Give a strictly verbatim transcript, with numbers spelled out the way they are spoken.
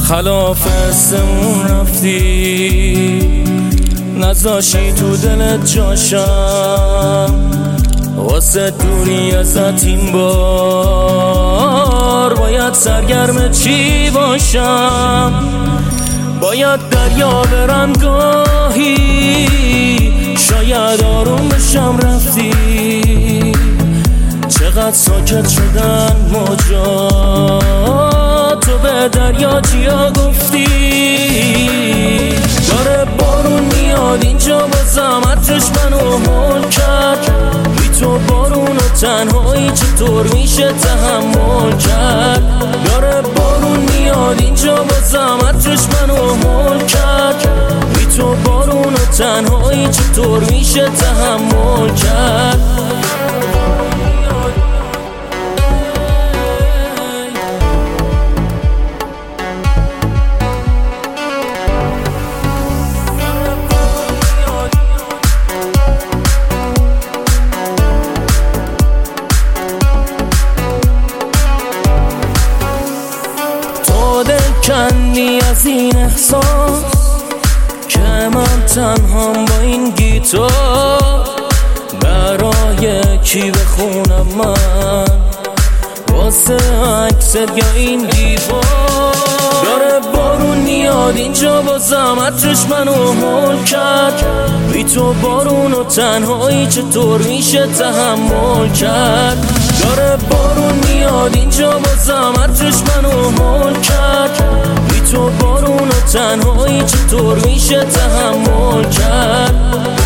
خلاف حسمون رفتی، نذاشی تو دلت جاشم، واسه دوری ازت این بار باید سرگرم چی باشم؟ باید دریا برم گاهی، شاید آروم بشم رفتی. چقدر ساکت شدن موجا، تو به دریا چیا گفتی؟ داره بارون میاد اینجا بازم عطرش منو هول کرد، بی تو بارون و تنهایی چطور میشه تحمل کرد؟ داره بارون میاد اینجا بازم عطرش منو هول کرد، بی تو بارون و تنهایی چطور میشه تحمل کرد؟ کنی از این احساس که من تنهام با این گیتار، برای کی بخونم من واسه عکست یا این دیوار؟ داره بارون میاد اینجا بازم عطرش منو هول کرد، بی تو بارون و تنهایی چطور میشه تحمل کرد؟ داره بارون میاد اینجا بازم عطرش منو هول کرد، بی تو بارون و تنهایی چطور میشه تحمل کرد؟